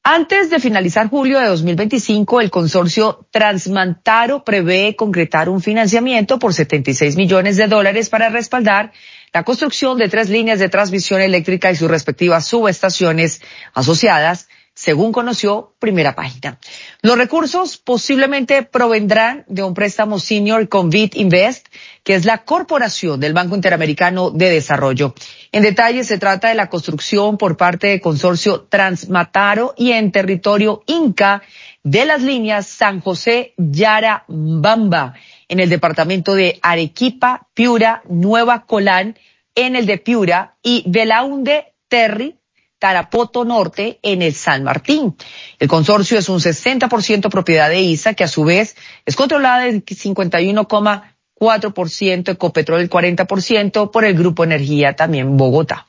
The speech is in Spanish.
Antes de finalizar julio de 2025, el consorcio Transmantaro prevé concretar un financiamiento por $76 millones para respaldar la construcción de 3 líneas de transmisión eléctrica y sus respectivas subestaciones asociadas, según conoció Primera Página. Los recursos posiblemente provendrán de un préstamo senior con Bit Invest, que es la corporación del Banco Interamericano de Desarrollo. En detalle, se trata de la construcción por parte del consorcio Transmantaro y en territorio Inca de las líneas San José-Yarabamba, en el departamento de Arequipa, Piura, Nueva Colán, en el de Piura, y Belaunde, Terry, Tarapoto Norte, en el San Martín. El consorcio es un 60% propiedad de ISA, que a su vez es controlada del 51,4%, Ecopetrol el 40%, por el Grupo Energía, también Bogotá.